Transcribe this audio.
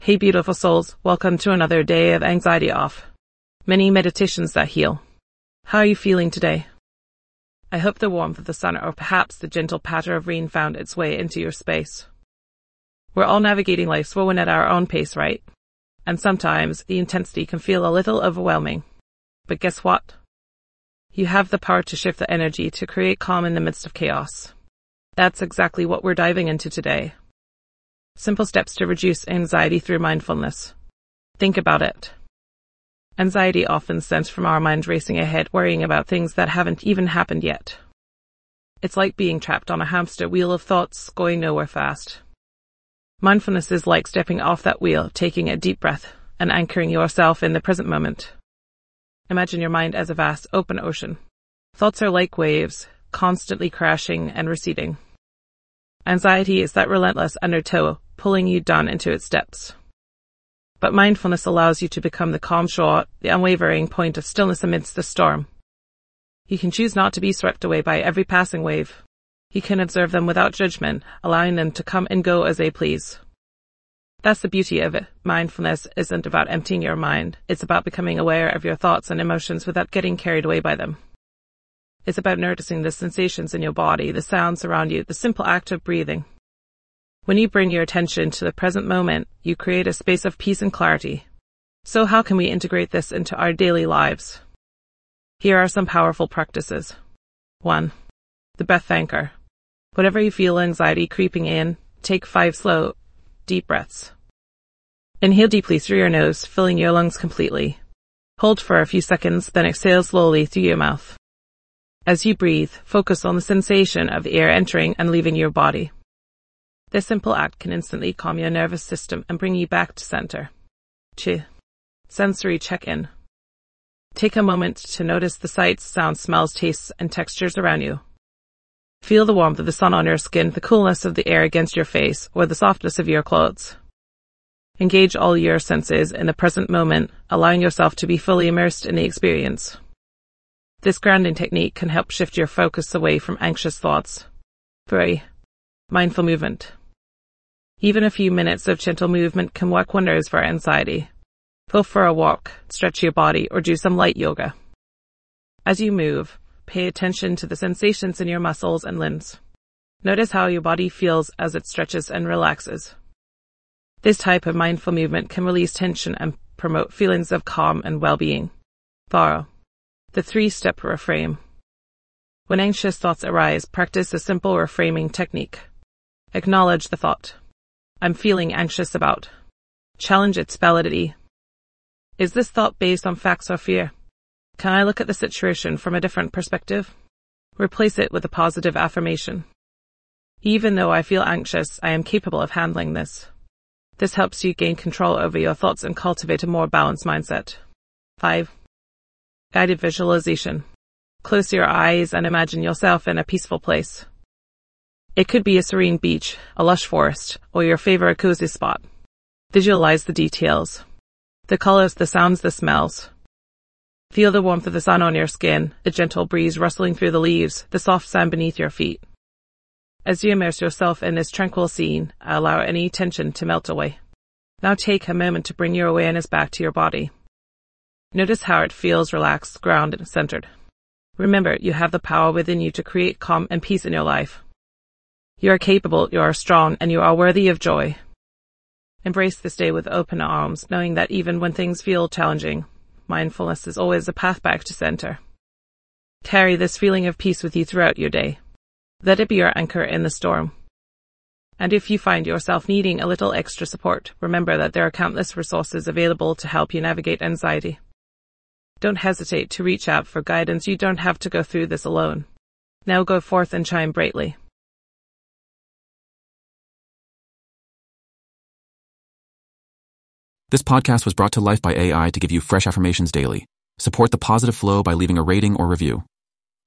Hey beautiful souls, welcome to another day of Anxiety Off. Many meditations that heal. How are you feeling today? I hope the warmth of the sun or perhaps the gentle patter of rain found its way into your space. We're all navigating life's whirlwind at our own pace, right? And sometimes the intensity can feel a little overwhelming. But guess what? You have the power to shift the energy to create calm in the midst of chaos. That's exactly what we're diving into today. Simple steps to reduce anxiety through mindfulness. Think about it. Anxiety often stems from our mind racing ahead, worrying about things that haven't even happened yet. It's like being trapped on a hamster wheel of thoughts going nowhere fast. Mindfulness is like stepping off that wheel, taking a deep breath, and anchoring yourself in the present moment. Imagine your mind as a vast, open ocean. Thoughts are like waves, constantly crashing and receding. Anxiety is that relentless undertow, pulling you down into its depths. But mindfulness allows you to become the calm shore, the unwavering point of stillness amidst the storm. You can choose not to be swept away by every passing wave. You can observe them without judgment, allowing them to come and go as they please. That's the beauty of it. Mindfulness isn't about emptying your mind. It's about becoming aware of your thoughts and emotions without getting carried away by them. It's about noticing the sensations in your body, the sounds around you, the simple act of breathing. When you bring your attention to the present moment, you create a space of peace and clarity. So how can we integrate this into our daily lives? Here are some powerful practices. 1. The breath anchor. Whenever you feel anxiety creeping in, take 5 slow, deep breaths. Inhale deeply through your nose, filling your lungs completely. Hold for a few seconds, then exhale slowly through your mouth. As you breathe, focus on the sensation of the air entering and leaving your body. This simple act can instantly calm your nervous system and bring you back to center. 2. Sensory check-in. Take a moment to notice the sights, sounds, smells, tastes, and textures around you. Feel the warmth of the sun on your skin, the coolness of the air against your face, or the softness of your clothes. Engage all your senses in the present moment, allowing yourself to be fully immersed in the experience. This grounding technique can help shift your focus away from anxious thoughts. 3. Mindful movement. Even a few minutes of gentle movement can work wonders for anxiety. Go for a walk, stretch your body, or do some light yoga. As you move, pay attention to the sensations in your muscles and limbs. Notice how your body feels as it stretches and relaxes. This type of mindful movement can release tension and promote feelings of calm and well-being. 4. The 3-step reframe. When anxious thoughts arise, practice a simple reframing technique. Acknowledge the thought. I'm feeling anxious about. Challenge its validity. Is this thought based on facts or fear? Can I look at the situation from a different perspective? Replace it with a positive affirmation. Even though I feel anxious, I am capable of handling this. This helps you gain control over your thoughts and cultivate a more balanced mindset. 5. Guided visualization. Close your eyes and imagine yourself in a peaceful place. It could be a serene beach, a lush forest, or your favorite cozy spot. Visualize the details. The colors, the sounds, the smells. Feel the warmth of the sun on your skin, the gentle breeze rustling through the leaves, the soft sand beneath your feet. As you immerse yourself in this tranquil scene, allow any tension to melt away. Now take a moment to bring your awareness back to your body. Notice how it feels relaxed, grounded, and centered. Remember, you have the power within you to create calm and peace in your life. You are capable, you are strong, and you are worthy of joy. Embrace this day with open arms, knowing that even when things feel challenging, mindfulness is always a path back to center. Carry this feeling of peace with you throughout your day. Let it be your anchor in the storm. And if you find yourself needing a little extra support, remember that there are countless resources available to help you navigate anxiety. Don't hesitate to reach out for guidance. You don't have to go through this alone. Now go forth and shine brightly. This podcast was brought to life by AI to give you fresh affirmations daily. Support the positive flow by leaving a rating or review.